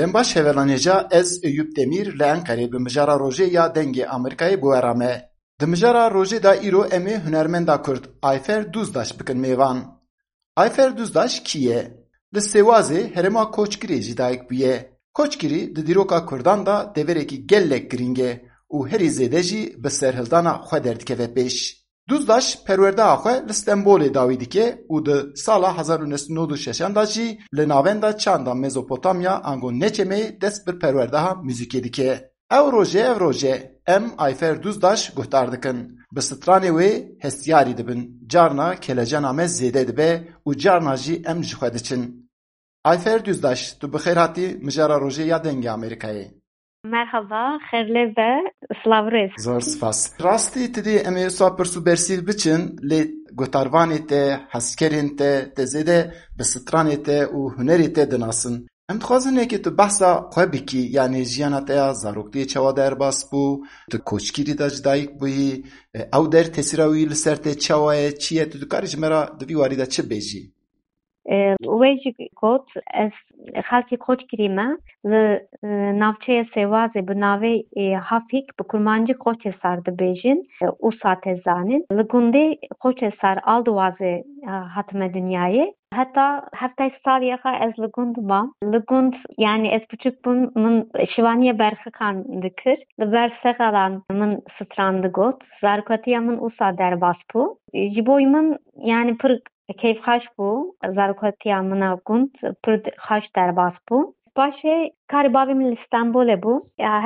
Derên baş hevelaneca ez Eyüp Demir li Enqereyê bi mijara rojê ya dengê Amerîkayê bûera me. Di mijara rojê da îro em ê hunermenda Kurd Ayfer Duzdaş bikin mêvan. Ayfer Duzdaş kî ye? Li Sêwazê herêma Koçgirê jî dayîk bûye. Koçgirî di dîroka Kurdan da deverekî gelek giring e û herî zêde jî bi serhildana xwe derdikeve pêş. Duzdaş perwerdeya xwe li Stenbolê dawî dike û di sala 1996 da jî li navenda çanda Mezopotamya ango Neçemê dest bi perwerdeya muzîkê dike. Ev rojê em Ayfer Duzdaş guhtar dikin. Bi stranê wê hestiyarî dibin. Carna kelecena me zêde dibe û carna jî em ji xwe diçin. Ayfer Duzdaş, tu bi xêr hatî mijara rojê ya dengê Amerîkayê. Merhaba, xêrlê be, slavriz. Zor spas. Rastî tidî em ê wisa pirsû bersîv biçin lê guhtarvanê te, hezkerên te zêde bi stranê te û hunerê te dinasin. Em dixwazin nekê tu behsa xwe bikî, yanî jiyana te ya zaroktiyê çawa derbas bû, tu koçgirî de ji dayîk bûyî, ew der tesîra wî li ser te çawa ye, çi ye, tu dikarî ji me re di vî warî de çi bêjî? Wê jî got ez xelkê Koçgirî me li navçeya Sêwazê bi navê Hafîk bi kurmancî Koçesar dibêjin ûsa te zanîn. Li gundê Koçesar Aldwazê hatime dinyayê. Heta heftay salî xa ez li gund mam. Li gund yani ez biçûk bûm min şîvaniya berxikan dikir. Li ber Seqalan min stran digot. Zarokatiya min ûsa derbas bû. Ji bo min yani pir keyfxweş bû. Zarokatiya min a gund pir xweş derbas bû. Paşê karê bavê min li Stenbolê bû.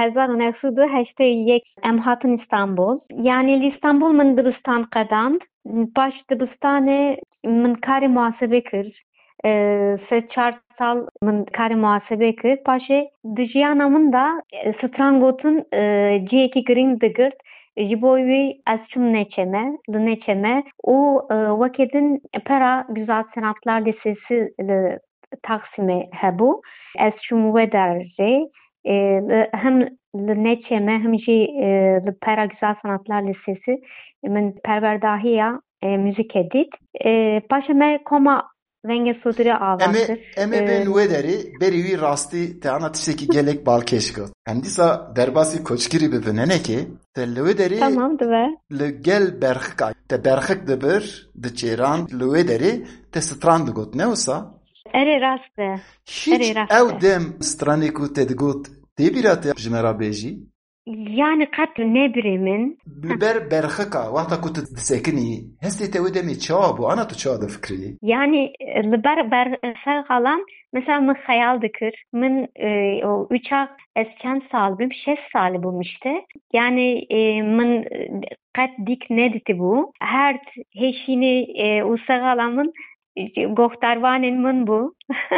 1981 em hatin İstanbul. Yani li İstanbul min dibistan qedand. Paş dibistanê min karê muhasebê kir. 3-4 sal min karê muhasebê kir. Paşê di jiyana min da stran gotin ciyekî giring digirt. Ji bo wî ez çûm Neçeme, li Neçeme û wekê din pera Güzel Sanatlar Lisesi li Taksimê hebû. Ez çûm wê derê hem li Neçeme hem jî li pera Güzel Sanatlar Lisesi min perwerdahiya muzîkê dît. Paşê me koma rengê sodrê avakir. Em ê bên wê derê berî wî rastî te ana tiştekî gelek balkêş got. Em dîsa derbasî koçgirî bibin henekê te li wê derê Tamam dibe. li gel berxika te berxik dibir di çêran li wê derê te stran digot ne wisa? Erê rast e. Hiç ew dem stranê ku te digot tê bîra te ji me re bêjî? Yani qet nebirê min. Li ber berxika wexta ku tu disekinî hestê te wê demê çawa bû ana tu çawa difikirî? Yani li ber Seqalan mesela min xeyal dikir. Min o uçak ez çend sal bim 6 salî bûm işte. Yani min qet dik nedîtî bû. Her hêşînê û Seqalan min gohtarvanên min bû.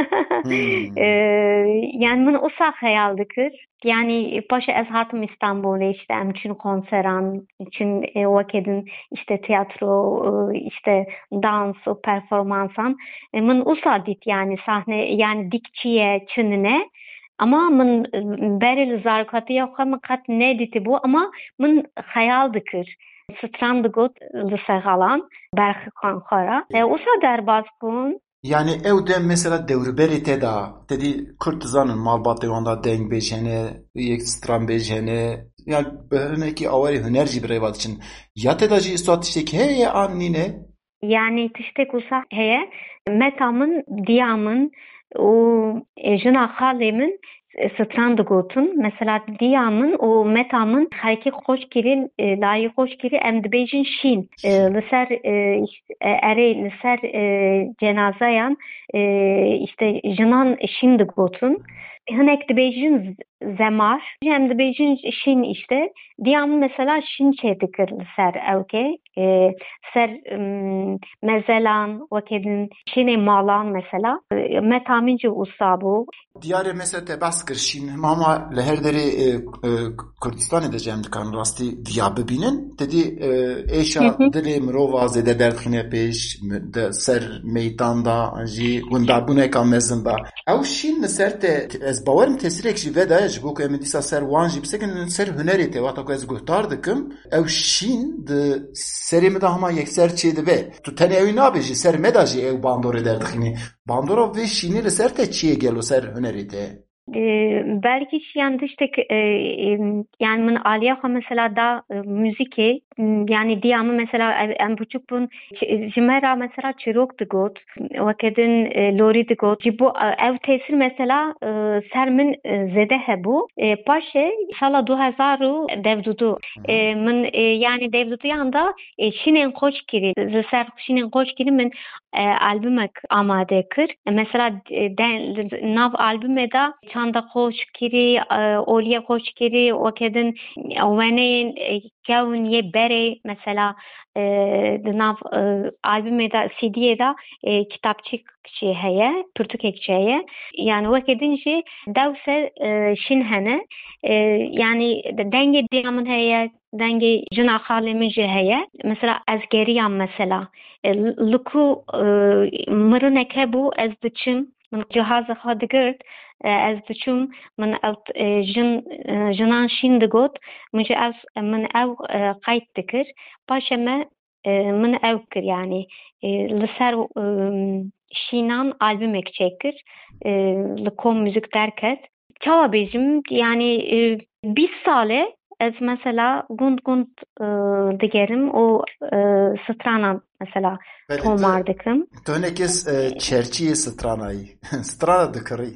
Yani min wisa xeyal dikir. Yani paşa ez hatim İstanbul'e işte em için konseran, için wekê din işte tiyatro, işte dans û performansan. Min wisa dît yani sahne yani dikçiye, çinine. Ama min berê li zarokatiya xwe min qet nedîtî bû ama min xeyal dikir. Stran digot li Seqalan berxikan xwe re. Wisa derbas bûn. Yani ew dem mesela dewriberê te da tedî Kurd dizanin malbatê wan da deng bêjene, yek stran bêjene, yani hinekî awarê huner jî bi rêva diçin. Ya te da jî îsta tiştekî heye an nîne? Yani tiştek wisa heye. Meta min, diya min û jina xalê min stran digotin. Mesela diya min û meta min xelkê Koçgirî, layê Koçgirî em dibêjin şîn. Li ser erê li ser cenazeyan işte jinan şîn digotin. Hinek dibêjin zemar, hem dibêjin şîn işte. Diya min mesela şîn çê dikir li ser ewkê. Ser mezelan, wekê din şînê malan mesela. Meta min jî wisa bû. Diyarê mesela te behs kir şîn ama li her derê Kurdistanê de cem dikan rastî diya bibînin. Tedî êşa dilê mirova zêde derdixîne pêş de ser meydan da jî windarbûneka mezin da. Ew şîn li ser te ez bawerim tesîrek jî veda ji bo ku em dîsa ser wan jî bisekin ser hunerê te wata ku ez guhtar dikim. Ew şîn di serê me da hema yekser çê dibe. Tu tenê ew nabêjî ser me da jî ew bandorê derdixînî. Bandora vê şînê li ser te çi ye gelo ser hunerê te? belki yani tiştek yani min aliya mesela da müzike yani diyamı mesela em buçuk bun jimera mesela çirok digot vakedin lori digot bu ev tesir mesela ser min zede hebu paşe sala 2000 devdudu min yani devdudu yanda şinen koç kiri ser şinen koç kiri min albümek amade kır mesela nav albüme da çanda koç kiri olya koç kiri vakedin weneyin kevin ye bere mesela nav albüme da CD'ye da kitapçık şey heye Türkçe heye yani vakedin şey devse şin hene yani denge diyamın heye denge jina halemin heye mesela ezgeriyam mesela luku mırneke bu ez biçim من جهاز خود گرد از بچوم من او جنان شین دگوت من او قید دکر باشه ما من او کر yani لسر şinan albüm ekçekir لکوم müzik derket çava bizim yani bir sale ez mesela gund digerim o strana mesela tomar dikim. تو نکس چرچی سترانایی سترانا دکری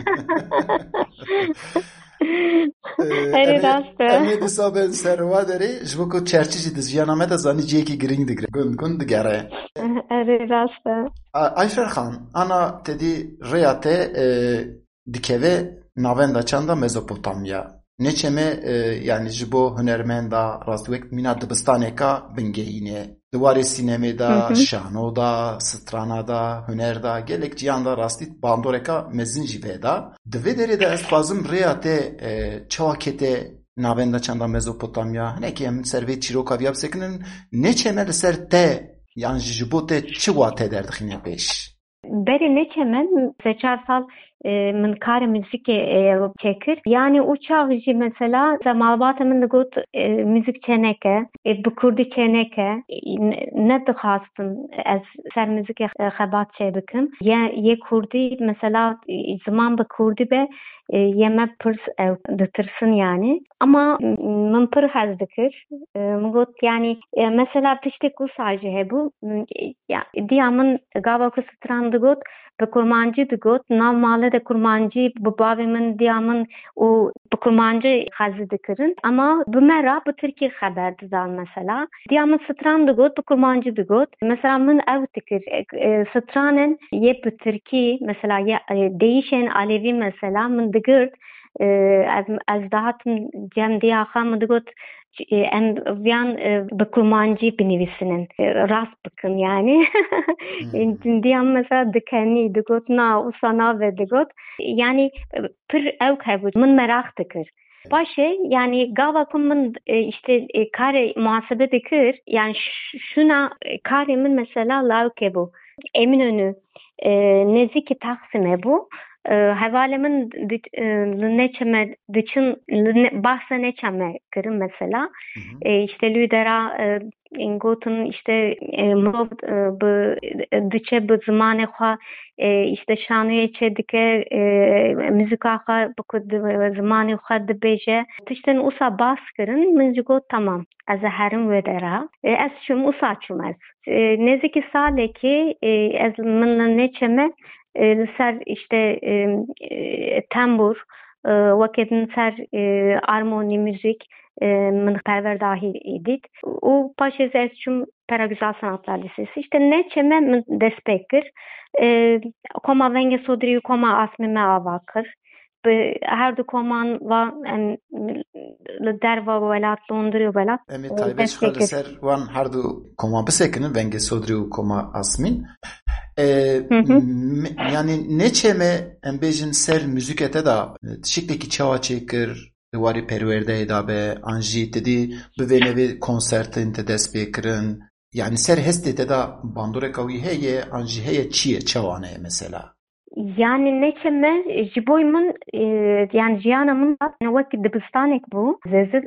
Eri rast. امی دیسا به سروا داری جبو کو چرچی جی دز جیانامه دا زانی جیکی گرینگ دگره گند دگره Eri rast. Ayfer خان انا تدی ریاته dikeve navenda çanda Mezopotamya. Neçeme yani ji bo hunermenda rastwek mina dibistaneka bingehîne. Diwarê sînemê da, şano da, strana da, huner da, gelek ciyan da rastî bandoreka mezin jî veda. Di vê derê de ez dixwazim rêya te çawa kete navenda çanda Mezopotamya hinekî em ser vê çîroka vîya bisekinin neçeme li ser te yan ji bo te çi wa te derdixîne pêş? Beri neçemen 4 sal من کار müzik çekir. Yani uçağı mesela malbata min digot müzik çeneke, bu kurdi çeneke ne dixastin ez ser müzik xebat çe bikim. Ye kurdi mesela zaman bi kurdi be yeme pırs ditirsin yani. Ama min pır hez dikir. Min got yani mesela tiştek ku sajı hebu. Diyamın gava ku stran digot به کرمانجی دگوت ناو ماله ده کرمانجی بباوی من دیامن و به کرمانجی خزی دکرن اما بمرا به ترکی خبر دادن مثلا دیامن ستران دگوت به کرمانجی دگوت مثلا من او تکر سترانن یه به ترکی مثلا یه دیشن علیوی مثلا من دگرد از دهاتم جم دیاخا من دگوت em yan bi kurmancı binivisinin rast bakın yani diyam mesela dikeni digot na usana ve digot yani pır ev kaybı min merak dikir başı yani gavakum min işte kare muhasebe dikir yani şuna karemin mesela lavke bu Eminönü neziki Taksim'e bu havalemin neçeme diçin bahsa neçeme kırım mesela işte lidera ingotun işte mov bu diçe bu zamanı ha işte şanıye çedike müzik ağa bu zamanı ha debeje tişten usa bas kırın müzigo tamam az herim vedera az şum usa çumaz neziki sale ki az min neçeme ser işte tembur vakedin ser armoni müzik min perver dahi edit o paşez esçum pera güzel sanatlar lisesi işte ne çeme min despekir koma venge sodri koma asmime avakır her du koman va derva velat Londra velat Emi taybet xalı ser wan her du koma bisekinin venge sodri koma asmin yani neçeme embejin ser müzikete da şikteki çava çekir wari perwerde da be anji dedi bevene konsertin te despekirin yani ser hestete da bandore kavi heye anji heye çiye çavane mesela yani neçeme jiboymun yani jiyanamın da vakit dibistanek bu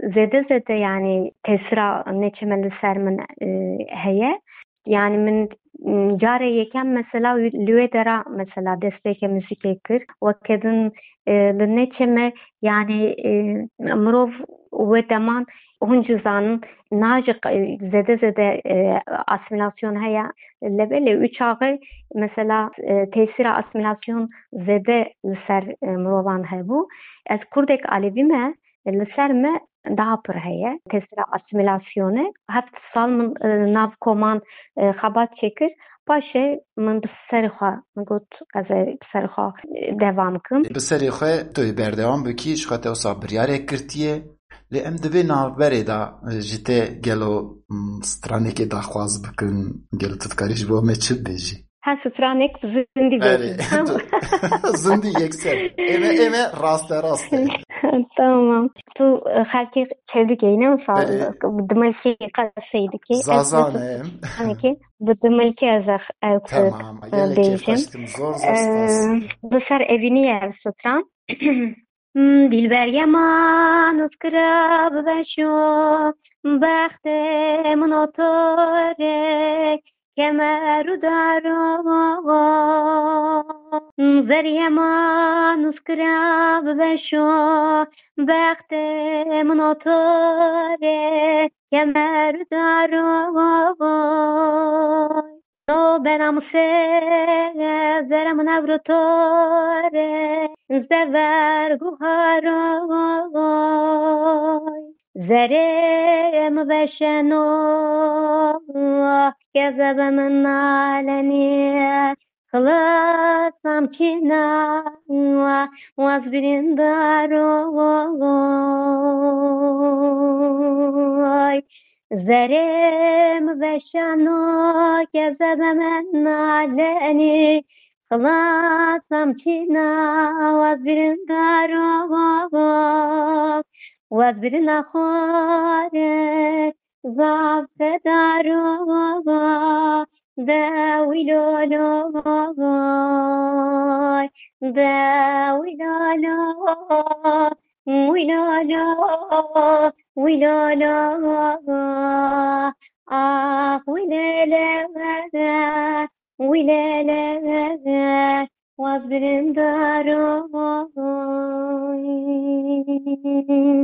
zede yani tesra neçemeli sermin heye yani min Care yekem mesela lüe dera mesela desteke müzik kir ve kedin li neçeme yani mirov ve deman huncu zanın najik zede asimilasyon haya lebele üç ağı mesela tesira asimilasyon zede ser mirovan hebu ez kurdek alevime ser me daha pır heye tesira asimilasyonu heft sal min nav koman xebat çekir paşe min bi serê xwe min got ez ê bi serê xwe devam bikim. Bi serê xwe tu yê berdewam bikî ji xwe te wisa biryarek girtiye lê em divê navberê da ji te gelo stranekê daxwaz bikin gelo tu dikarî ji bo me çi bibêjî? Her stranek zindi Berê bêjim. zindî yekser eme raste Tamam. Tu xelkê çêdikê ne wisa Berê di milkê qeseydikê zazanem ki bi milkê ez tamam gelekê bêjim. xweştim zor spas Bi ser evînî ev stran Dilber yaman uskra bibeşo Bexte min otorek kemeru daro Zer yaman uskra bibeşo Bexte min otorek kemeru daro No benam se zerem navrotore zever guharoy zerem veşeno kezebem naleni خلاصم kina vazbirin daroy زرم وشانو كذبم نالني خلاصم كنا وزبرن دارو وزبرن خارج زابت دارو داوي لولو داوي لولو ويلولو ويلولو ويلالة واصبر دارو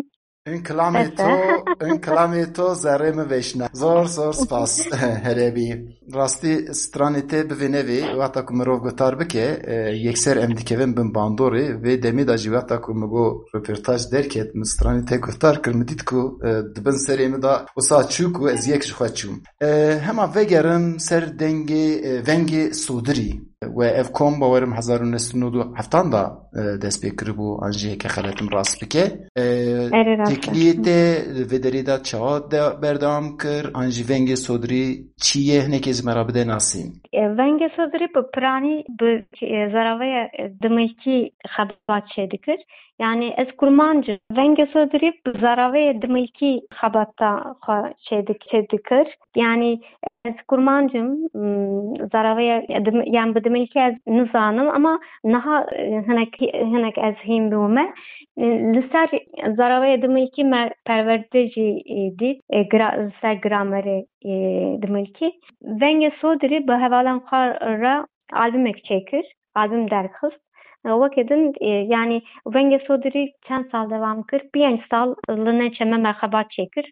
Ün kelamê to zerrê min veşne. Zor spas herêbî. Rastî stranê te bi vê nevê wexta ku mirov gutar bike yekser em dikevin bin bandorê vê demê da jî wexta ku min got röportaj derket min stranê te guhtar kir min dît ku dibin serê min da wisa çû ku ez yek ji xwe çûm. Hema vegerim ser vengê Sodirî ve ev kom bawerim 1997 da dest pê kiribû an jî heke xeletim rast bike. Tekliyê te vê derê da çawa berdewam kir an jî vengê Sodirî çi ye hinekê ji me re bide nasîn. Vengê Sodirî bi piranî bi zeraveya dimilkî xebat çêdikir. Yani ez kurmancım. Vengê Sodirî bi zeraveya dimilkî xebata xwe çêdikir. Yani ez kurmancım zeraveya yani bi dimilkî ez nizanim ama niha hinek ez hîn bûme. Li ser zeraveya dimilkî me perwerde jî dît ser gramerê dimilkî. Vengê Sodirî bi hevalan xwe re albümek çêkir. Albüm derxist. Wekedin yani Vengê Sodirî çend sal devam kir. 5 sal li neçeme me xebat çêkir.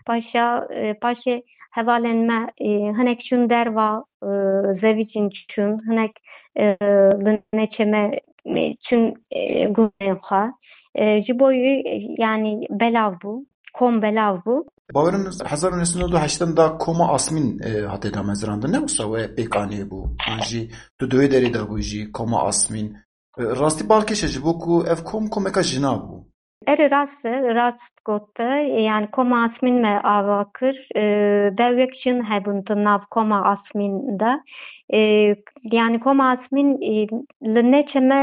Paşê hevalên me hinek çûn derva zevîcîn çûn. Hinek li neçeme çûn gundên xwe. Ji bo wî yani belav bû. Kom belav bû. Bawerim 1980 da Koma Asmîn hatê damezrandin ne wisa we pêkanî bû an jî tu duwê derê de bû jî Koma Asmîn rastî balkêşe ji bo ku ev komeka jina bû. Erê rast gotte yani Koma Asmîn me ava kir dewek jin hebûn di nav Koma Asmîn de yani Koma Asmîn li neçeme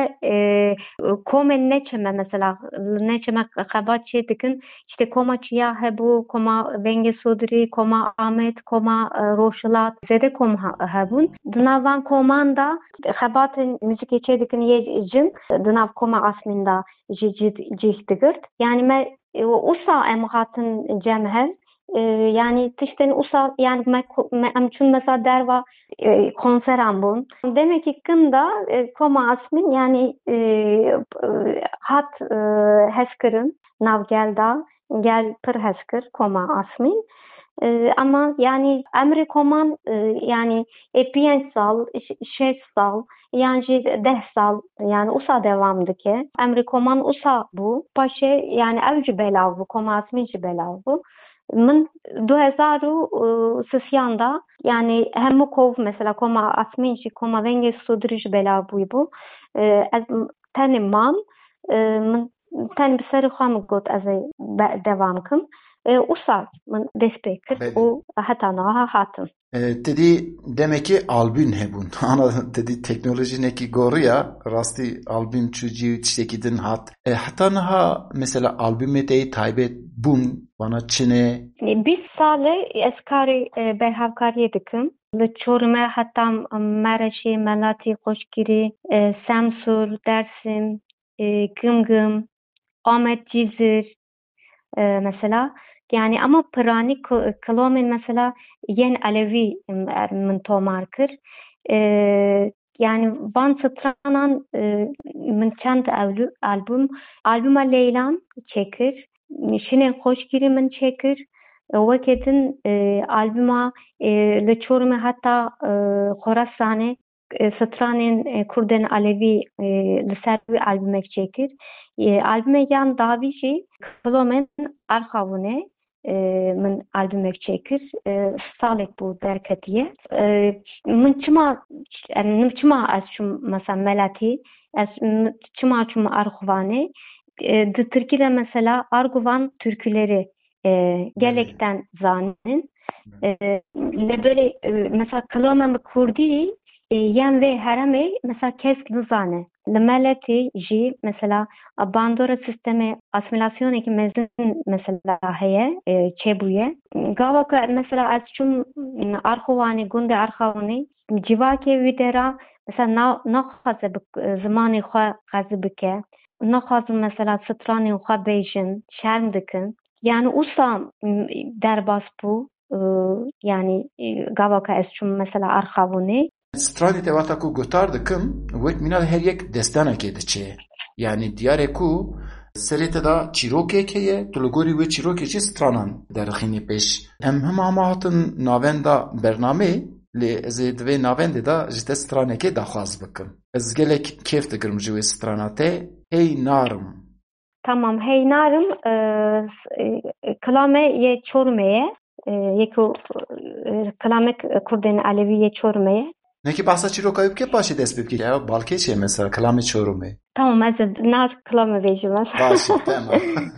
komên neçeme mesela li neçeme xebat çê dikin işte Koma Çiya hebû Koma Vengê Sodirî Koma Amet Koma Roşilat zêde kom hebûn di navan koman da xebatên müzikê çê dikin yê jin di nav Koma Asmîn da jî cih digirt yani me wisa em hatin cem hev yani tişteni usa yani em çün mesela derva konseram bun. Demek ki kında koma asmin yani hat heskırın nav gelda gel pır heskır koma asmin. Ama yani emri koman yani 5 sal, 6 sal yani 10 sal yani usa devamdı ki. Emri koman usa bu. Paşe yani evci belav bu. Koma asminci belav bu. Min 2013 yani hemû kov mesela koma asminci koma venge sudrij belav bu. Ez tenê mam min ten bi serê xwe min got ez ê devam kim. Usa min dest pê kir û heta niha hatin. Tedî demekî albün hebûn. Ana tedî teknolojinekî goriya rastî albün çûcî tiştekî din hat. Heta niha mesela albümê te taybet bûn wana çinê? 20 salê ez karê berhevkariyê dikim. Li Çorumê heta Mereşê, Melatî, Xoşgirî, Semsûr, Dersim, Gımgım, Ahmetcizir mesela yani ama pranik kılomin mesela yen Alevi min tomar kir. Yani van sıtranan min çend albüma Leylan çekir. Şine Xoşgirî min çekir. Wekedin albüma li Çorumê heta Xorasanê stranên Kurdên Alevi li ser wî albümek çekir. Albüme yan davî jî Kılomen Arxavûnê min albümek çekir. Salek bu derketiye. Min çima ez çûm mesela Melatî, ez çima çûm Arxuvanê. Di Tirkî de mesela Arguvan türküleri gelekten zanin. Böyle mesela Kılomen Kurdî yan ve heremê mesela kesk nizane. Li Meletî jî mesela bandora sistemi asimilasyonekî mezin mesela heye çêbûye. Gava mesela ez çûm Arxuvanê gundê Arxavûnê civakê wî de ra mesela naxwaze zimanê xwe qezî bike. Naxwazin mesela stranên xwe bêjin, şerm dikin. Yani usa derbas bû yani gavaka ez çûm mesela Arxavûnê. Stranê te wata ku gutar dikim, wek mîna her yek destanekê diçe. Yani diyarê ku serê te da çîrokek heye, tu li gorî wê çîrokê jî stranan derxînî pêş. Em hema hatin navenda bernameyê, lê ez ê di vê navendê da ji te stranekê daxwaz bikim. Ez gelek kêf dikirim ji wê strana te. Hey narim. Tamam, hey narim kilame ye Çorumê yekû kilame Kurdên Alevî ye Çorumê. Nekî behsa çîroka wî bike paşê dest pê bike. Ya balkêşê mesela kilamê Çorumê. Tamam, ez nav kilame bêjim. Başê tamam.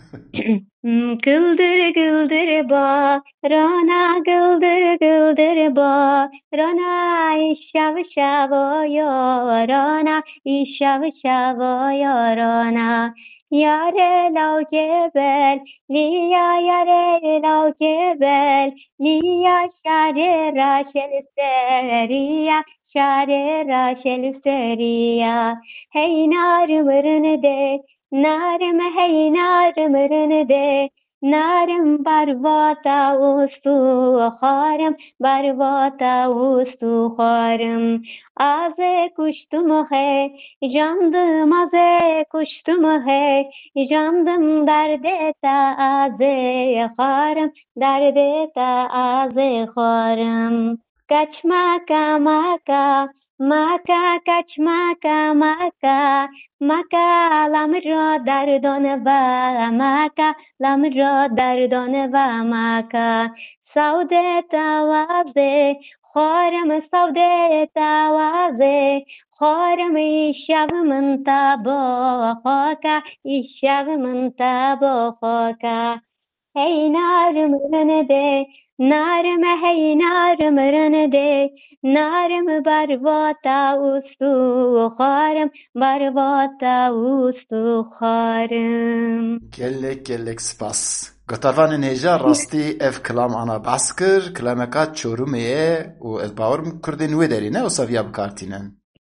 Gıldır gıldır barana, gıldır gıldır barana, işav şavo yorana, işav şavo yorana. Yare lav gebel, liya yare lav gebel, liya şare raşel seriya, şare raşel seriya. Hey narım rını de, narım hey narım rını de, narım barvata ustu kharım, barvata ustu kharım. Aze kuştum he, candım aze kuştum he, candım derde ta aze kharım, derde ta aze kharım. Kaçma maka, maka kaçma maka, maka lamro dardon va maka, lamro dardon va maka. Saudet avaze, خارم سودت آوازه خارم شب من تبا خاکا شب من تبا خاکا هی نارم رنده نارم هی نارم رنده نارم برواتا اوستو خارم برواتا اوستو خارم. Gelek spas. Gotarvanên hêja rastî ev kilam ana behs kir, kilameka Çorumê ye û ez bawer Kurdên wê derê ne wisa viya bikartînin.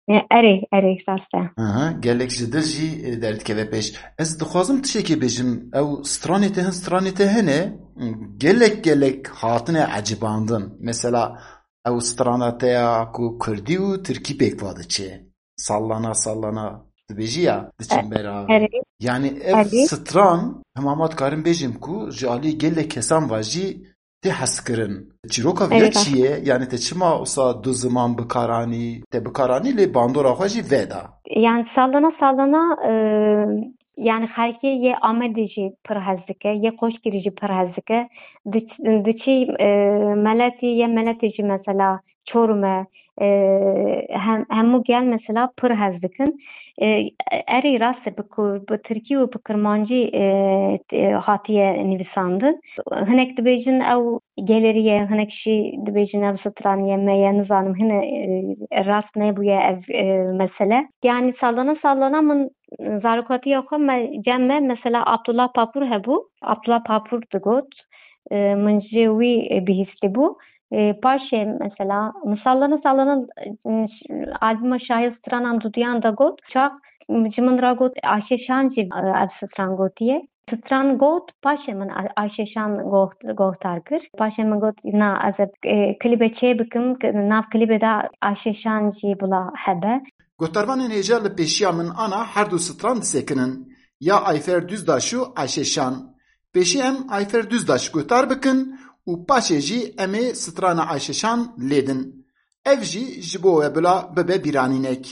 Erê rast e. Gelek ji dir jî derdikeve pêş. Ez dixwazim tişekê bêjim, ew stranê te hene gelek hatine ecibandin. Mesela ew strana te ya ku Kurdî û Tirkî pêk va diçe. Sallana dibêjî ya diçin beravê. Yani ev stran hemamat karim bêjim ku ji alî gelek kesan va jî tê heskirin. Çîroka vê çi ye? Yani te çima wisa du ziman bikaranî, te bikaranî lê bandora xwe jî veda. Yani sallana yani herkê yê Amedê jî pir hez dike, yê Qoşgirî jî pir hez dike. Diçî meletê jî mesela Çorumê hemû gel mesela pir hez dikin. Erê rast e bi Tirkî û bi Kirmancî hatiye nivîsandin. Hinek dibêjin ew geleriye, hinek jî dibêjin ev straniye me ye nizanim hine rast nebûye ev mesele. Yani sallana min zarokatiya xwe me cem me mesela Abdullah Papur hebû. Abdullah Papur digot min ji wî bihîstîbû. Paşê mesela sallana albuma şahî stranan dudiyan da got. Çak ji min ra got Ayşeşan jî ev stran gotiye. Stran got paşê min Ayşeşan gohtar kir. Paşê min got na ez klîbê çê bikim, nav klîbê de Ayşeşan jî bila hebe. Gohtarvanên hêja li pêşiya min ana her du stran disekinin. Ya Ayfer Düzdaş û Ayşeşan. Pêşî em Ayfer Düzdaş gohtar bikin û paşê jî em ê strana Ayşeşan lêdin. Ev jî ji bo we bila bibe bîranînek.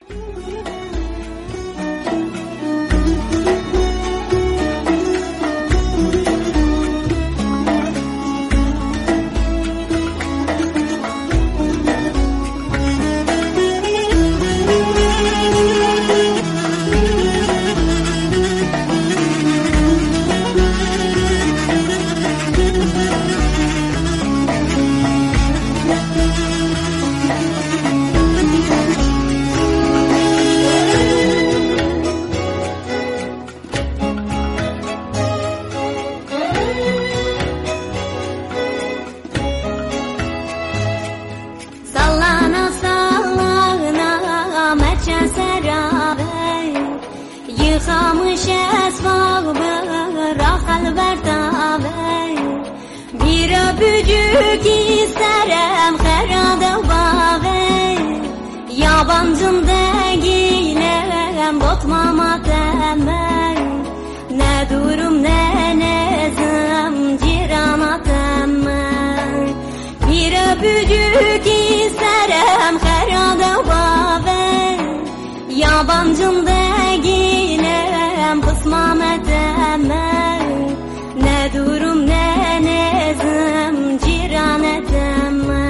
Yıkamış esvabı rahal berdabe. Bir öpücük isterim herhalde bave. Yabancım değilim botmama temel. Ne durum ne nezim cirana temel. Bir öpücük isterim herhalde bave. Yabancım değilim kısmame temel. Ne durum ne nezim cirane temel.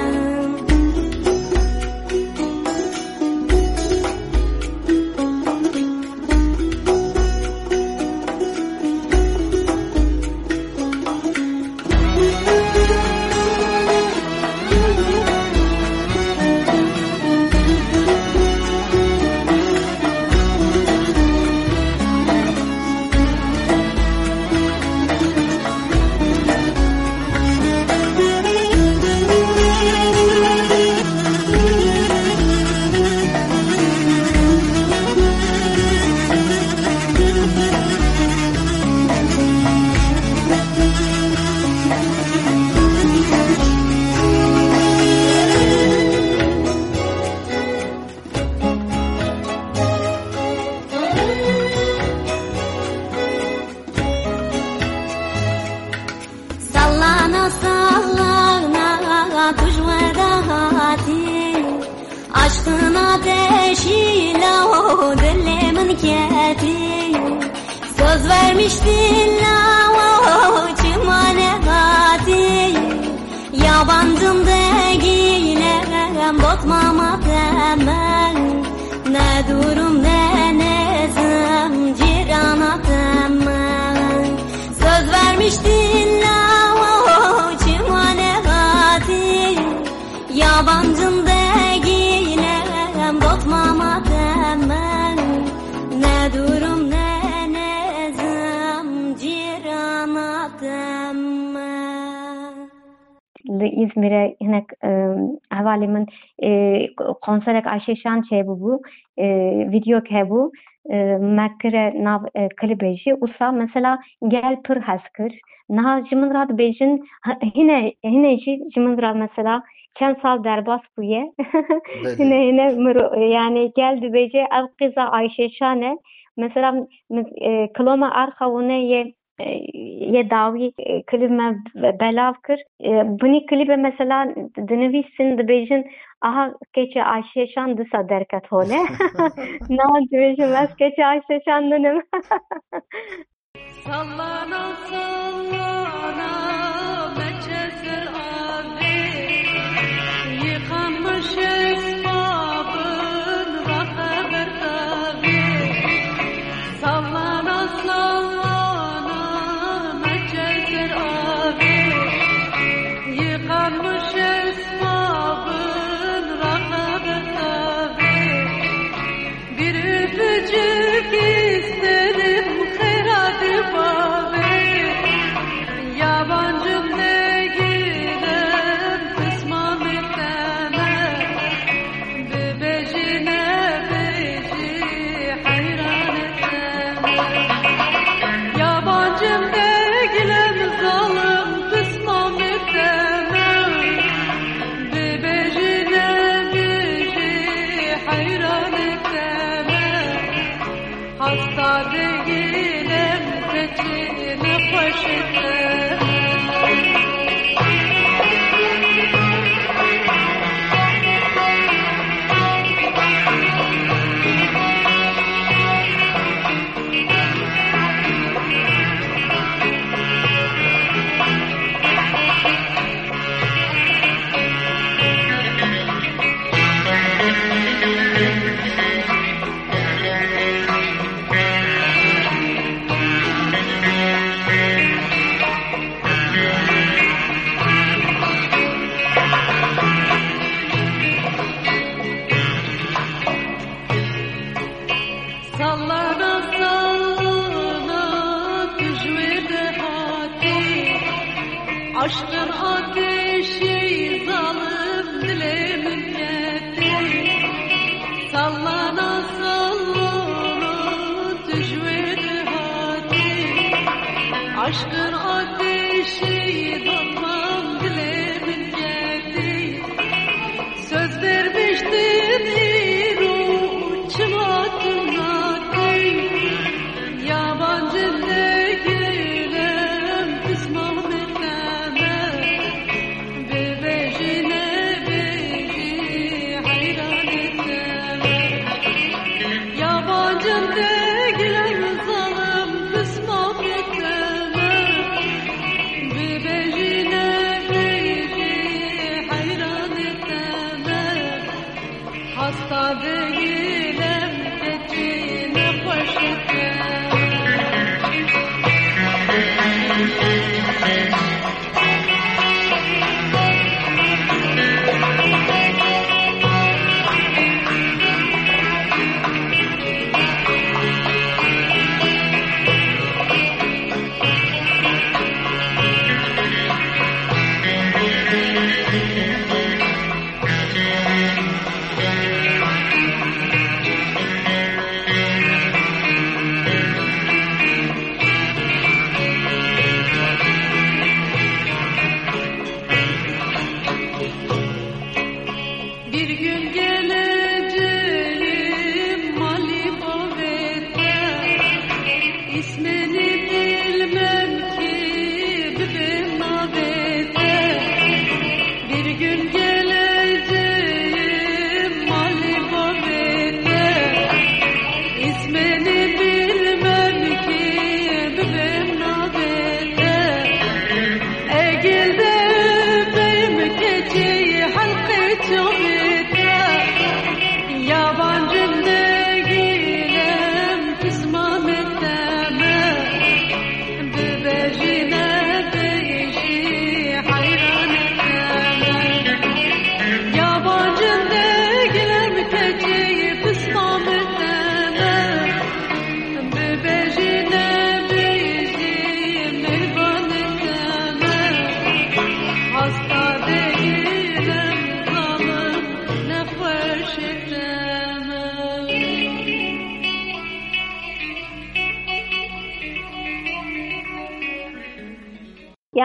Aşkın ateşiyle o dilimin keti. Söz vermiştin o çimane gati. Yabancım değilim botmama temel. Ne durum ne nezim cirana temel. Söz vermiştin o çimane gati. Yabancım değilim botmama temel. Ne durum ne nezim cirana temel. İzmir'e hinek havali min konserek Ayşe Şan bu video bu mekre nav klibe jî usa mesela gel pır heskir naha jimin rad bejin hine jî jimin rad mesela çend sal derbas buye hine yani gel dibece ev kıza Ayşe Şan'e mesela kloma arxavune ye davi klibime belav kir buni klibe mesela dinivîsin dibêjin aha keçe Ayşe Şan disa derket hole na dibêjim ez keçe Ayşe Şan dinim sallana sallana meçeser abi yıkanmış esbabın rahaber tabi sallana sallana meçeser abi yıkanmış esbabın rahaber tabi bir öpücük isterim herhalde babi yabancım ne gider kısmam ekleme bebecine beci hayran ekleme yabancım ne gilem zalim kısmam ekleme bebecine beci hayran ekleme hasta değilim seçine hoş ekleme sallana sallana tüjvede hati aşkın ateşi zalim dilemin yetti sallana sallana tüjvede hati aşkın ateşi zalim dilemin yetti söz vermiştin uçmadın yabancı değilim kısmam ekleme bebeci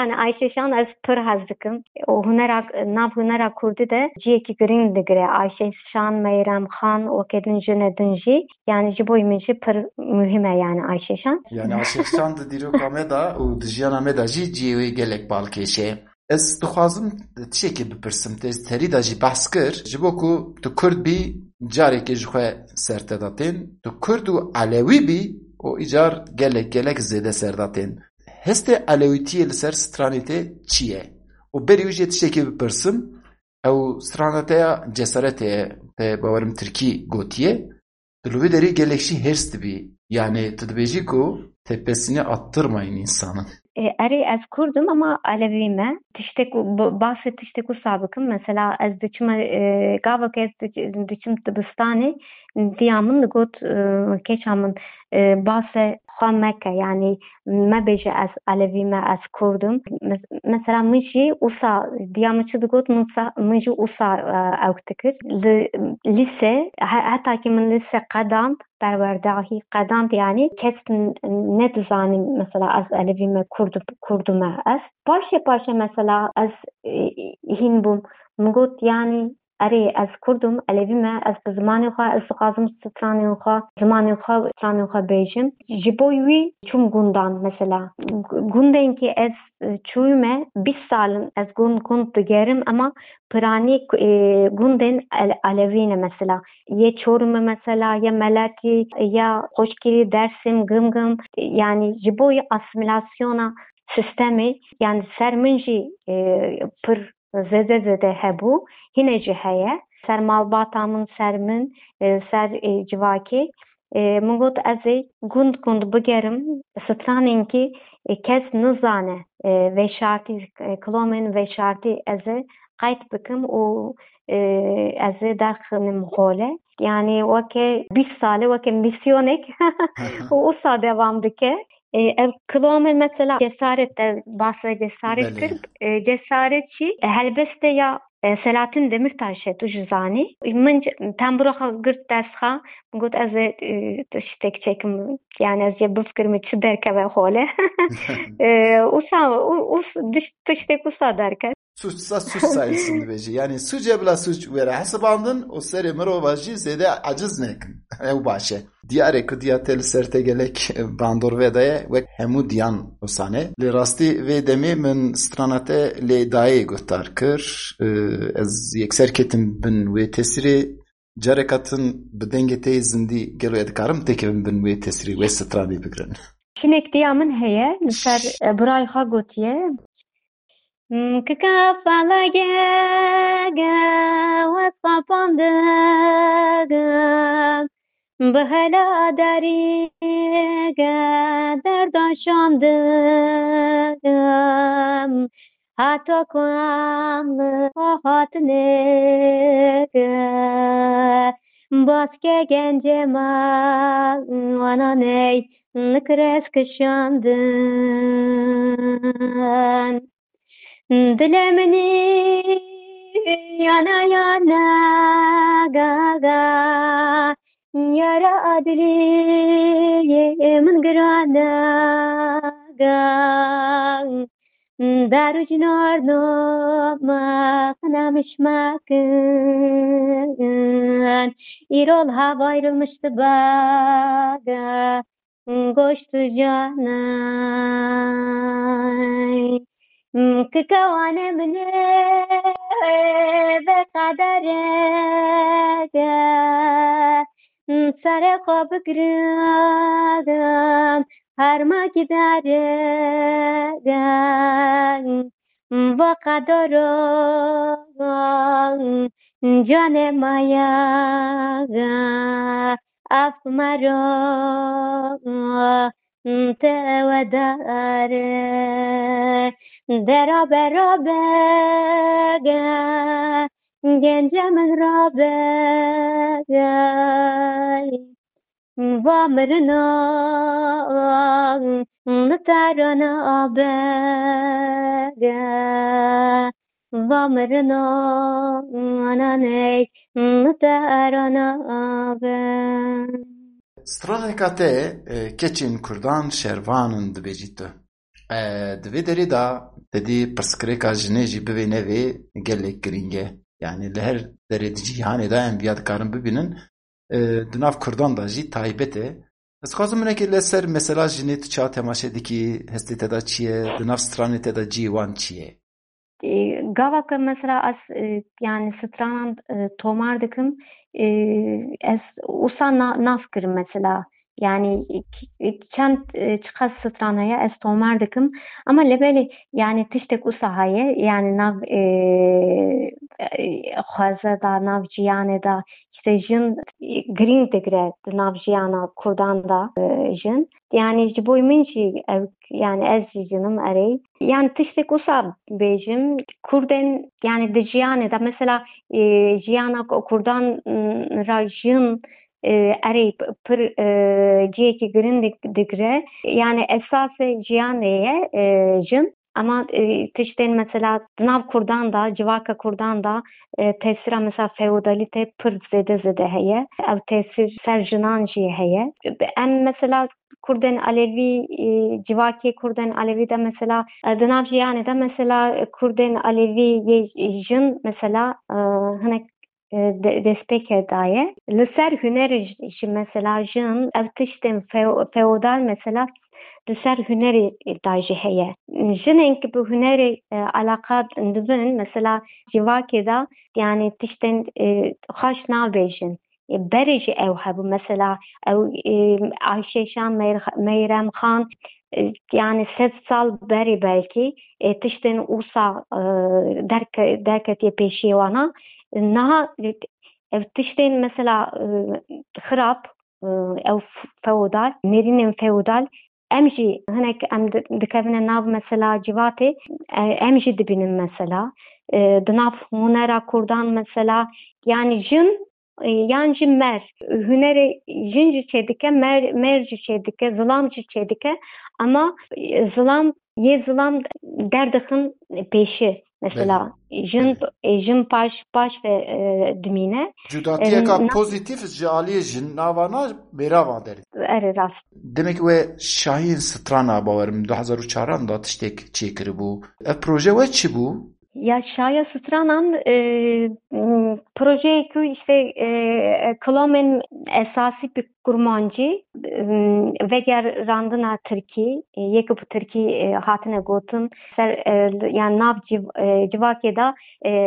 Yani Ayşeşan ez pır hez dikim. O nav hunera Kurdî de ciyekî giring digire. Ayşeşan, Meyrem Xan o kedin jine din jî. Yani ji bo min jî pır mühim e yani Ayşeşan. Yani Ayşeşan di dîroka me da û di jiyana me da jî ciyê wê gelek balkêşe. Ez dixwazim tişekê bipirsim. Tez terî da jî behs kir ji bo ku tu Kurd bî carekê ji xwe sertedatên. Tu Kurd û Elewî bî o îcar gelek zêde serdatên. Hestê Elewîtiyê li ser stranê te çi ye? û berî wî jê tişekê bipirsim. Ew stranateya cesaretê ye. Te bawerim Tirkî gotiye. Di li wê derê gelek jî hêrs dibî. Yani tu dibêjî ku tepesini attırmayın insanın. Erê ez Kurdum ama Alevî me. Basê tiştek û sabıkım. Mesela ez diçim gavek ez diçim dibistanê diya min digot keça min basê xwe meke yani me bêje ez Alevî me ez Kurdum. Mesela min jî wisa diya min çi digot min jî wisa ew dikir. Li lîse heta ki min lîse qedand perwerdehî qedand yani kes ne dizanim mesela ez Alevî me Kurdum ez. Paşa mesela ez hîn bûm. Min got yani erê ez Kurdum, Alevî me ez bi zimanê xwe ez dixwazim stranên xwe bêjim. Ji bo wî çûm gundan mesela. Gundên ki ez çûme 20 salin ez gund digerim ama piranî gundên Alevî ne mesela. Ye Çorumê mesela, ye Meletî, ya Xoşgirî, Dersim, Gımgım. Yani ji bo asimilasyona sistemê yani ser min jî pir zêde hebû. Hine jî heye. Ser malbata min, ser min, ser civakê. Min got ez ê gund bigerim stranên ki kes nizane veşartî, kilomên veşartî ez ê qeyt bikim û ez ê derxinim hole. Yani weke 20 salê weke misyonek û wisa devam dike. Ev kilomên mesela cesaret bahse cesaret kir. Cesaret jî helbeste ya Selahattin Demirtaş tu ji zanî. Min tembûra girt destxa min got ez ê tiştek çekim yani ez jê bifikirim çi derkeve hole. Tiştek wisa derke. Suç sayılsın dibêjî. Yani suç bila suç wêre hesibandin û serê mirova jî zêde aciz nekin. Ew baş e. Diyarê ku diya te li ser te gelek bandorvê de ye wek hemû diyan wisa ne. Li rastî vê demê min strana te lê dayê guhdar kir. Ez yekser ketim bin wê tesirê careka tin bi dengê te yê zindî gelo ye dikarim tekevim bin wê tesirê wê stranê bigirin. Hinek diya min heye li ser birayê xwe gotiye. Kafalage wesapandegem Bihela derige derdaşandegem Hatta kuamlı hatnege Baske gencema ananey nikres kışandın Dilemini yana gaga Yara adliye min grana ga Daruj narno maknamışmakın İrol hava ayrılmıştı baga Goştu canay Kıkavane mine ve kadere Sare kabıkırdım Harma giderim Ve kaderim Canem ayağa Afmara Tevedare Deraberabega Gencemin rabega Vamirna Ntarana abega Vamirna Ananey Ntarana abega Straneka te keçên Kurdan şervanın dibêjî tu. Divê derê da dedî pirsgirêka jinê jî bivê nevê gelek giring e. Yani li her derê di cîhanê de em vîya dikarin bibînin. Di nav Kurdan da jî taybet e. Ez dixwazim minekê li ser mesela jinê tu çawa temaşe dikî, hestê te da çi ye, di nav stranê te da cî wan çi ye? Gavaka mesela az yani stranan tomar dikim ez usa nav kirim mesela. Yani çend çıkas stranaya ez tomar dikim ama lebeli yani tiştek usa haye yani nav xwaze da nav ciyane da işte jin giring digre nav ciyana Kurdan da jin yani ji boy min jî yani ez jî jinim erê yani tiştek usa bêjim Kurden yani di ciyane da mesela ciyana Kurdan ra jin erê pir ciyekî giring digre yani esasê ciyanê ye jin ama tiştên mesela di nav Kurdan da civaka Kurdan da tesîra mesela feodalite pir zêde heye ev tesîr ser jinan jî heye em mesela Kurden Alevi civakê Kurden Alevi de mesela di nav ciyanê de mesela Kurden Alevi jin mesela hinek destpêk daye li ser hunerê jî mesela jin ev tiştên feodal mesela li ser hunerê da jî heye jinên ku bi hunerê alaka dibin mesela civakê da yani tiştên xweş nabêjin berê jî ew hebû mesela ew Ayşe Şam Meyrem Xan yani 100 sal berê belkî tiştên wisa derketiye pêşî wana niha ev tiştên mesela xirab ew feodal nêrînên feodal em jî hinek em dikevine nav mesela civatê em jî dibînin mesela di nav hunera Kurdan mesela yani jin yan jî mer hunerê jin jî çêdike mer jî çêdike zilam jî çêdike ama zilam derdixin pêşî mesela jin paş ve dimîne Cudatiyeka pozitif ji aliyê jin navana bêrava derê. Erê rast. Demek we Şahîn Strana bawerim 2004 da tiştek çêkiribû. Ev proje we çi bû? Ya Şaya Stranan projeyekû işte kilomen esasî bir kurmancî veger randina Tirkî yekî bu Tirkî hatine gotin ser yani nav civakê da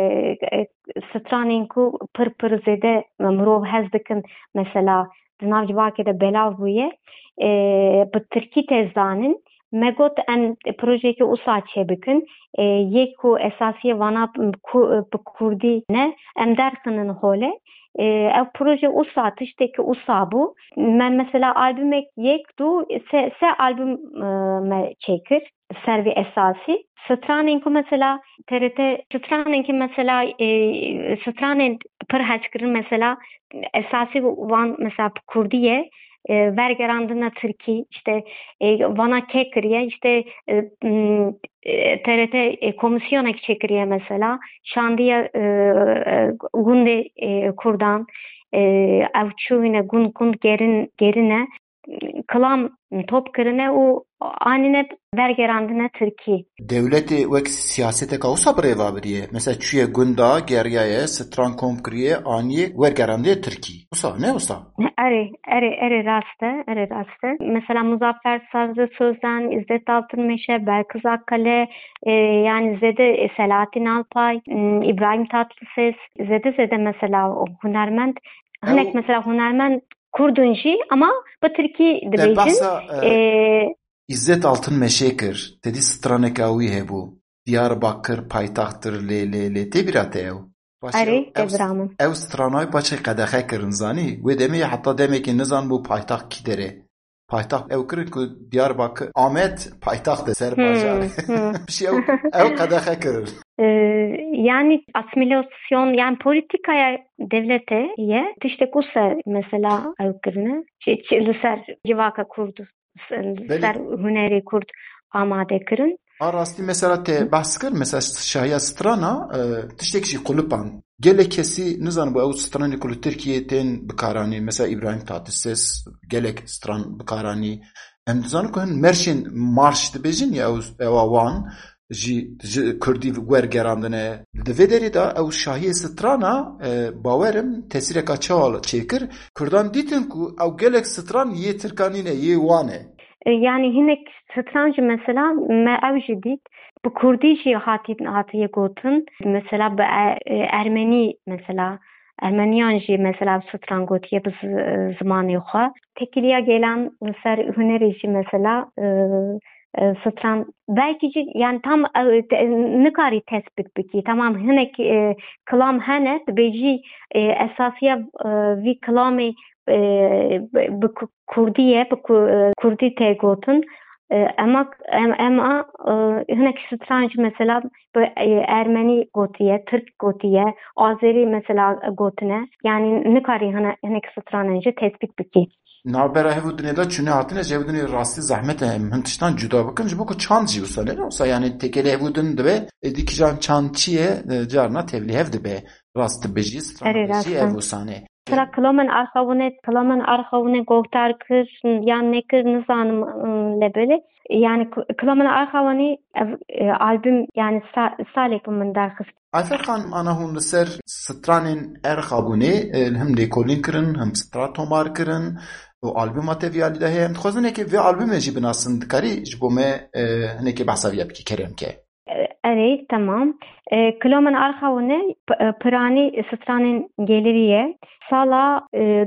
stranên ku pir zêde mirov hez dikin mesela di nav civakê de belav bûye bi Tirkî tê zanin me got em projeyekî wisa çêbikin yek ku esasiye vana bi Kurdî ne em derxinin holê ev proje wisa tiştekî wisa bû me mesela albümek yek du se albüm me çêkir ser vê esasî stranên ku mesela TRT stranên ki mesela stranên pir hezkirin mesela esasî wan mesela bi Kurdî ye vergerandina Tirkî işte vana kekiriye işte TRT komisyonek çekiriye mesela şandiye gundê Kurdan ev çûyine gund gerine kilam top kirine û anîne vergerandine Tirkî. Devletê wek siyaseteka wisa birêva biriye. Mesela çûye gunda geriyaye stran kom kiriye aniyê wergerandiye Tirkî. Wisa ne wisa? Erê rast e. Mesela Muzaffer Sazlı Sözden, İzzet Altınmeşe, Belkıs Akkale yani zede Selahattin Alpay, İbrahim Tatlıses zede mesela hunermend. Hinek mesela hunermend Kurdun jî ama bi Tirkî dibêjin. İzzet Altınmeşe kir. Tedî straneka wî hebû. Diyarbakır paytaxtir lê tê bîra te ew. Erê tebiramin. Ew stranayê paçê qedexe kirin zanî. Wê demê heta demekê nizan bû paytaxt kî derê. Paytaxt ew kirin ku Diyarbakır Amed paytaxt e ser bajarê. Pişî ew qedexe kirin. Yani asimilasyon yani politikaya devlete ye tiştek wisa mesela ew kirine li ser civaka Kurd ser hunerê Kurd amade kirin. Rastî mesela te behs kir mesela Şahya Strana tiştek jî qulupan gelek kesî nizanî bu ew stranê ku li Tirkiyê tên bikaranî mesela İbrahim Tatlıses gelek stran bikaranî Em dizanın ku hin merşên marş dibêjin ya ew wan ji Kurdî wergerandine. Di vê derê de ew şahiyê strana bawerim tesîreka çawa çêkir. Kurdan dîtin ku ew gelek stran yê Tirkanî ne, yê wan e. Yani hinek strancı mesela me ev jî dît bu Kurdî jî hatiye gotin. Mesela bu Ermenî mesela Ermeniyan jî mesela stran gotiye bi zimanê xwe. Tekiliya gelen ser hunerê jî mesela stran belki jî yani tam nikarî tespit bikî. Tamam hinek kilam hene dibêjî esasiya vî kilamê bi Kurdiye bi Kurdî tê gotin ama hinek stranj mesela Ermenî gotiye, Türk gotiye, Azerî mesela gotine yani nikarî hinek stranjê tespit bikî. Navbera hevû dinê de çûne hatine ji hevû dinê rastî zehmet hin tiştan cuda bikin ji bo ku çand jî wisa ne wisa yani tekelê hevû din dibe dîkîjan çand çi ye carna tevlî hev dibe rast dibêjî strana jî ev wisane. Mesela kilamın arxavune gohtar kir yan nekir nizanim lebeli yani kilamın arxavuni albüm yani salek min derxist. Ayfer Xan ana hûn li ser stranên Erxabûnê him lêkolîn kirin, him stra tomar kirin, û albûma te vîyalî de heye. Em dixwazin hinekî vê albûmê jî binasin, dikarî ji bo me hinekî behsa vîya bikî keremke. Evet, tamam. Kilamın arxavune pirani stranên geliriye sala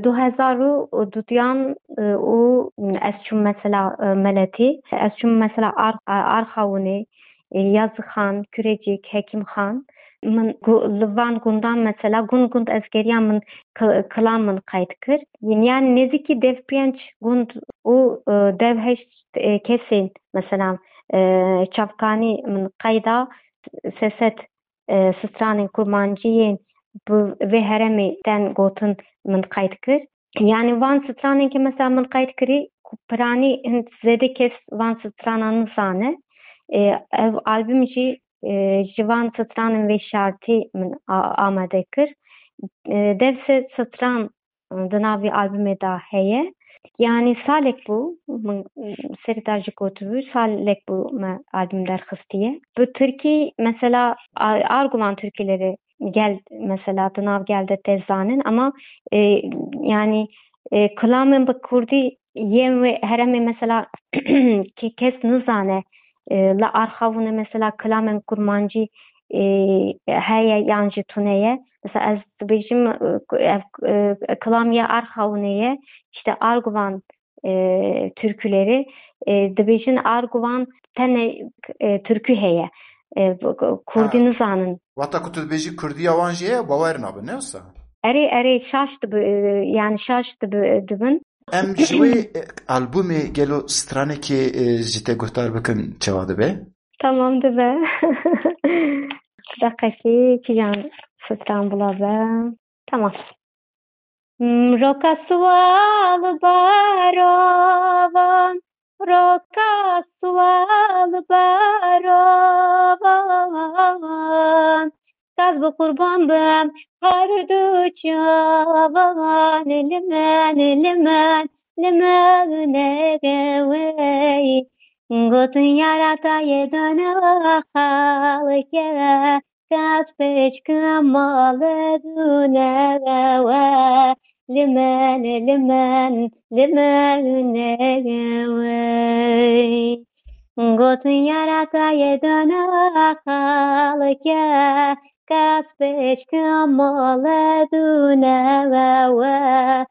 2002 û ez çûm mesela meletî ez çûm mesela arxavune Yazıxan, Kürecik, Hekimxan min li van gundan mesela gund ez geriyan min kilam min qeyd kir. Yani nêzîkî dev pênc gund û dev heşt kesên mesela çavkanî min qeyda seset stranên kurmanciyên vê heremê ten gotin min qeyd kir. Yani van stranên ki mesela min qeyd kirî piranî hin zêde kes van stranan nizane. Ev albüm jî ji van stranên vê şartî min amade kir. Dev se stran di nav vê albûmê da heye. Yani salek bû min serî dar jî gotibû salek bû me albüm derxistiye. Bu Türkî mesela argüman Türkîleri gel mesela di nav gelde te zanin ama yani kilamên bi Kurdî yên wê heremê mesela kes nizane la arxavune mesela kilamên kurmancî heye yan jî tuneye. Mesela ez dibêjim kilam ya arxavuneye işte Arguvan türküleri dibêjin Arguvan tene türkü heye. Kurdî nizanın. Wata ku tu dibêjî Kurdiya wan jî heye bawer nabin ne wisa? Erê şaş yani şaş dibin. Em ji wê albûmê gelo stranekê ji te guhtar bikin çawa dibe? Tamam dibe. Dakikî çiyan İstanbul'a be. Tamam. Roka sual baravan, roka sual baravan. Kaz bu kurban ben hardu çavan limen ne gevey. Gotun yarata yedana halke kaz peç kamalı dune gevey. Limen ne gevey. Gotun yarata yedana halke kaz peç kamalı dune gevey.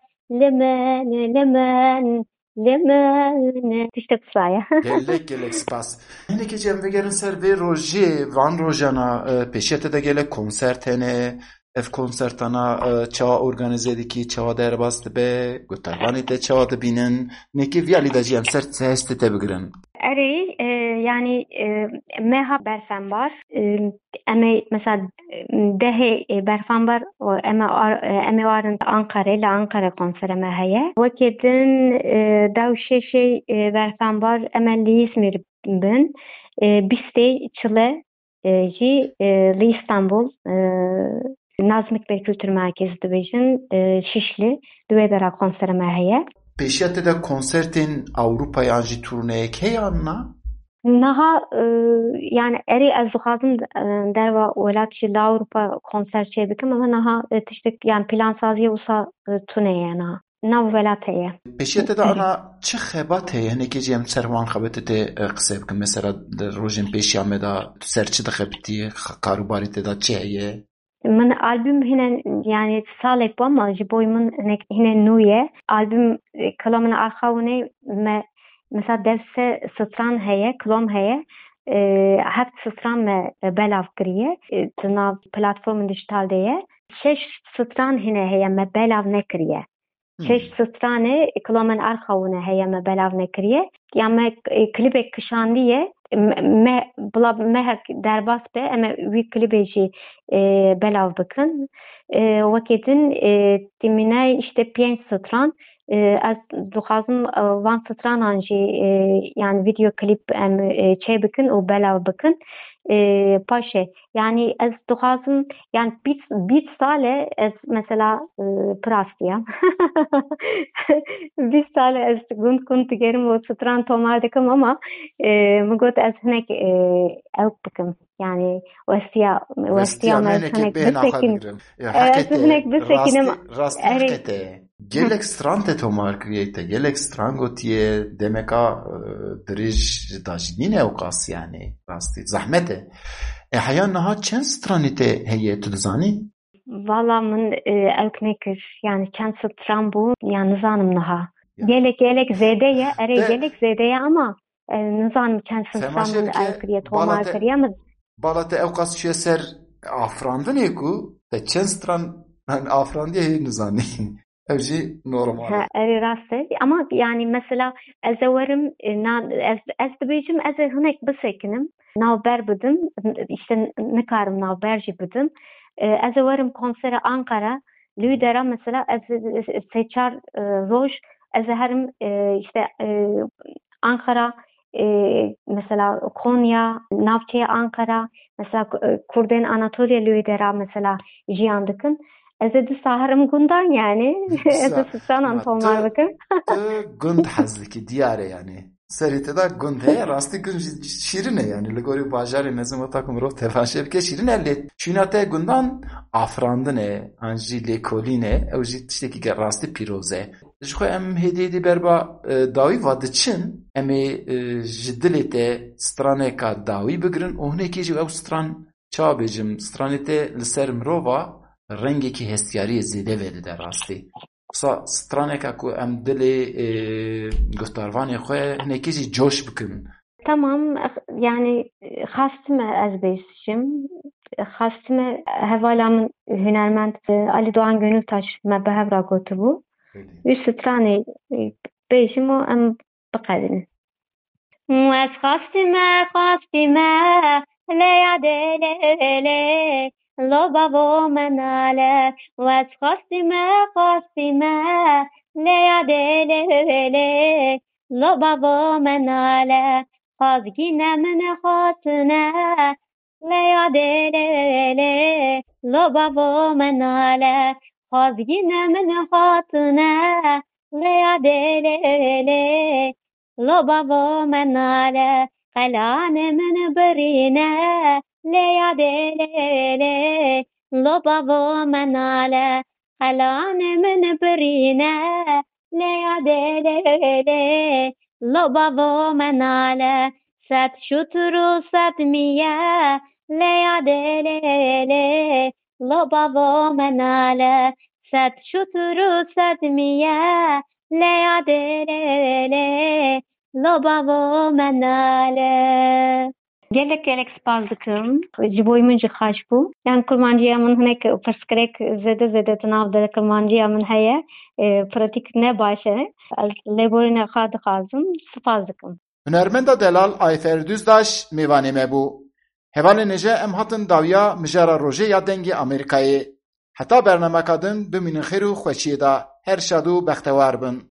Limen tişte kısaya. Gelek spas. Hinekî cem vegerin ser vê rojê van rojana pêşete de gelek konser tene. Ev konsertana çawa organize dikî, çawa derbas dibe, guhtarvanê te çawa dibînin. Nekî vîyalî de jî em ser hestê te bigirin. Erê yani meha berfembar em mesela dehê berfembar em warin Ankara'yla Ankara konserê me heye. Wekê din dew şeşê berfembar em li İzmir bin. Bistê çile jî li İstanbul Nazım Hikmet Kültür Merkezi dibêjin Şişli duwê bera konserê me heye. Pêşiya te de konsertên Ewropayaan jî turneyek heyan na? Naha yani eri ez dixwazim derva welatî li Ewropa konser çê bikim ama naha tiştek yani plansaziya wisa tuneye naha. Nav welat heye. Pêşiya te de ana çi xebat heye? Hinekî jî em ser wan xebetê te qise bikin. Mesela di rojên pêşiya me da tu ser çi dixebitî? Karûbarê te da çi heye? Min albüm hine yani salek bu ama ji boy min hine nû ye. Albüm kila min arxewinê me mesela devse stran heye, klom heye. Heft stran me belav kiriye. Di nav platformên dijital de ye. 6 stran hine heye me belav nekiriye. 6 stranê klomên arxewinê heye me belav nekiriye. Ya me klîbek kişandiye. Me bila mehek derbas be em wî klîbê jî belav bikin. Wekî din tîmîne işte 5 stran ez dixwazim van stranan jî yani video klîp em çê bikin û belav bikin. Paşê yani ez dixwazim yani bir sale ez mesela pirastiyam. Bir sale ez gund digerim û stran tomar dikim ama min got ez hinek ew bikim. Yani westiya me hinek bisekin. Ez hinek bisekinim. Rastî heqete. Gelek stran te tomar kiriye te. Gelek stran gotiye demeka dirêj da jî nîne ew qas yani. Rastî zehmet e. Heyan niha çend stranê te heye tu dizanî? Valla min ew nekir. Yani çend stran bû yani nizanim niha. Gelek zêde ye. Erê gelek zêde ye ama nizanim çend stran min ew kiriye tomar kiriye min. Bala te ew qas çiye ser afrandinê ku te çend stran afrandiye heye nizanî. Ev jî normal. Erê rast e. Ama yani mesela ez ê werim ez dibêjim ez ê hinek bisekinim. Navber bidim. İşte nikarim navber jî bidim. Ez ê werim konsera Ankara. Lüdera mesela ez seçar roj ez ê herim işte Ankara mesela Konya, navçeya Ankara, mesela Kurdên Anatolya Lüdera mesela jiyan dikin. Ez ê dîsa herim gundan yani. Ez ê stranan tomar bikim. Tu gund hez dikî diyar e yani. Serê te da gund heye rastî gund şîrin e yani. Li gorî bajarê mezin weta ku mirov tevaşê bike şîrin e lê çûna te gundan afrandin e an jî lêkolîn e ew jî tiştekî rastî pîroz e. Ji xwe em hêdiyê berba dawî va diçin em ê ji dilê te straneka dawî bigirin û hinekî jî ew stran çawa bêjim stranê te li ser mirova rengekî hestiyariyê zêde vedide rastî. Wisa straneka ku em dilê guftarvanê xwe hinekî jî coş bikin. Tamam yani xastime ez bêjim. Xastime hevala min hunermend Ali Doğan Gönültaş me bi hev re gotibû. Wî stranê bêjim û em biqedin. Ez xastime leya delê lo bavo menale wes xastime leya delê lo bavo menale xazgîne min xatine leya delê lo bavo menale xazgîne min xatine leya delê lo bavo menale qelane min birîne leya delê lo bavo menale qelane min birîne leya delê lo bavo menale set şutru set miye leya delê lo bavo menale set şutru set miye leya delê lo bavo menale. Gelek spas dikim. Ji boî min jî xweş bû. Yani kurmanciya min hinek pirsgirêk zêde di nav de kurmanciya min heye. Pratik ne baş e. Ez lêborînê xwe dixwazim. Spas dikim. Hunermenda Delal Ayfer Düzdaş mêvanê me bû. Hevalê nêje em hatin dawiya mijara rojê ya dengê Amerîkayê. Heta bernameka din bimînin xêr û xweşiyê da her şad û bextewar bin.